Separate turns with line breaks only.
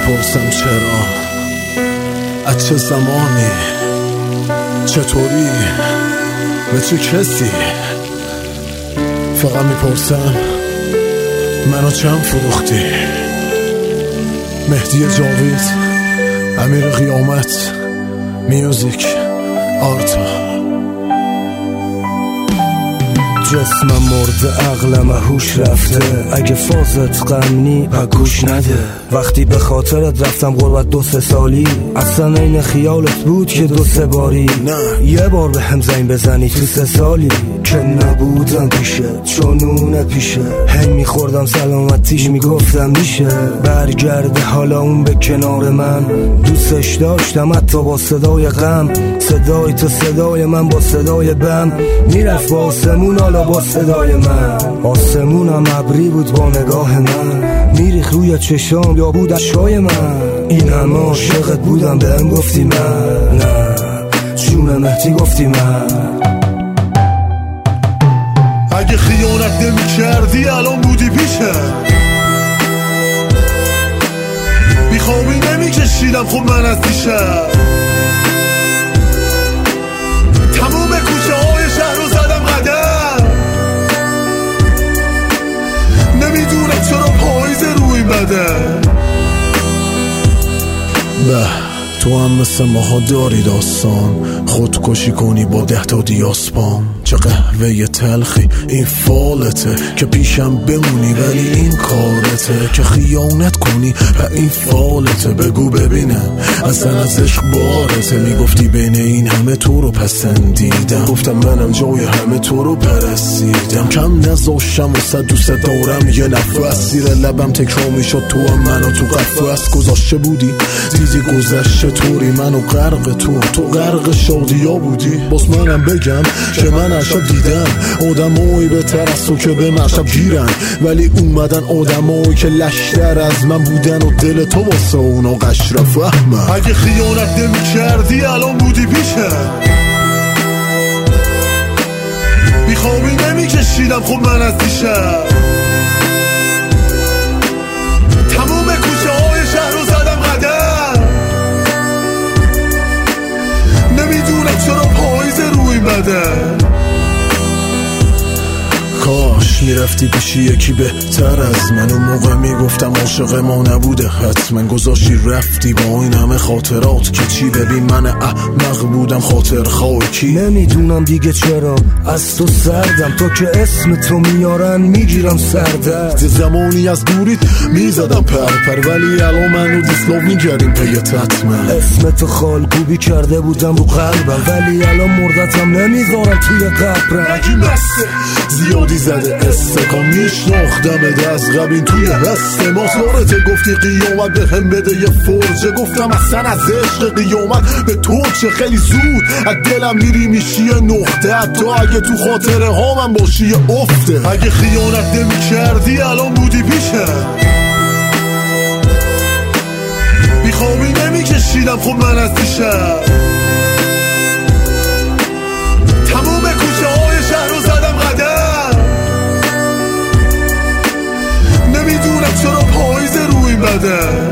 میپرسم چرا، از چه زمانی، چطوری، به چه کسی. فقط میپرسم منو چند فروختی. مهدی جاوید، امیر قیامت، میوزیک، آرتا.
جسمم مرده، عقلم هوش رفته، اگه فازت غمنی گوش نده. وقتی به خاطرت رفتم غربت 2-3 سالی، اصلا این خیالت بود که 2-3 باری نه یه بار به هم زنگ بزنی تو 3 سالی که نبودم پیشه، چونونه پیشه. هی میخوردم سلامتیش، میگفتم میشه برگرده حالا اون به کنار من. دوستش داشتم حتی با صدای غم، صدای تو صدای من با صدای بم. میرفت با آسمون حالا با صدای من، آسمونم ابری بود با نگاه من. میریخ روی چشام یا بود اشکای من. این همه عاشقت بودم بهم گفتی من نه، جون مهدی گفتی من.
اگه خیانت نمی کردی الان بودی پیشم، بیخوابی نمی کشیدم خب من از دیشب. تموم کوچه های شهر رو زدم قدم، نمیدونم چرا پاییز روی بدن. به تو هم مثل ماها داری داستان، خودکشی کنی با 10 تا دیاسپام. چه قهوه تلخی این فالته که پیشم بمونی، ولی این کارته که خیانت کنی و این فالته. بگو ببینم اصلا از عشق بارته. میگفتی بین این همه تو رو پسندیدم، گفتم منم جای همه تو رو پرستیدم. کم نذاشتم و دوست دارم یه نفس، زیر لبم تکرار میشد تو هم منو تو قفس گذاشته بودی. دیدی گذشته طوری منو غرق تو غرق شادیا بودی. باز منم بگم که من عشق دیدم آدمایی بهتر از تو که به مشب گیرن، ولی اومدن آدمایی که لشتر از من بودن و دل تو واسه اونا قشر فهمم. اگه خیانت نمی کردی الان بودی پیشم، بیخوابی نمی کشیدم خب من از دیشب. تموم کوچه های شهر رو زدم قدم، نمیدونم چرا پاییز روی بدن. کاش میرفتی پیشی یکی بهتر از من، اون موقع میگفتم عاشق ما نبوده حتما. گذاشتی رفتی با این همه خاطرات که چی. ببین من احمق بودم خاطر خاکی.
نمیدونم دیگه چرا از تو سردم، تا که اسم تو میارن میگیرم سردرد.
زمانی از دوریت میزدم پر ولی الان منو دیسلاو میگردیم پیت حتما.
اسم تو خالکوبی کرده بودم رو قلبم، ولی الان مردتم نمیذارم توی قبرم.
نگی مسته زیادی زده استکان، میشناختم از قبین توی هست ماسلارت. گفتی قیامت به هم بده یه فرجه، گفتم اصلا از عشق قیامت به تو چه. خیلی زود از دلم میری میشی یه نقطه، حتی اگه تو خاطره ها من باشی یه افته. اگه خیانت نمی کردی الان بودی پیشم، بیخوابی نمی کشیدم خب من از دیشب. تموم کوچه های شهر رو زدم قدم، نمیدونم چرا پاییز روی بدن.